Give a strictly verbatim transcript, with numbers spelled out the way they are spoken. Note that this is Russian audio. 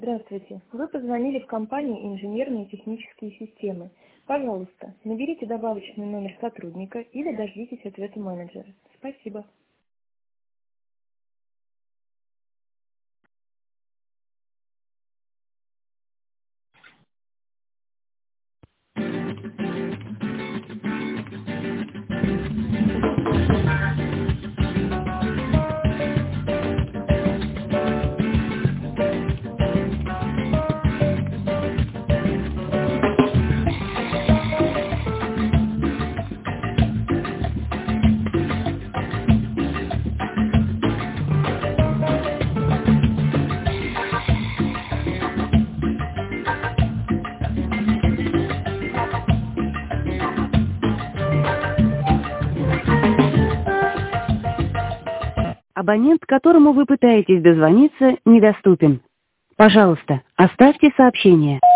Здравствуйте. Вы позвонили в компанию «Инженерные технические системы». Пожалуйста, наберите добавочный номер сотрудника или дождитесь ответа менеджера. Спасибо. Абонент, к которому вы пытаетесь дозвониться, недоступен. Пожалуйста, оставьте сообщение.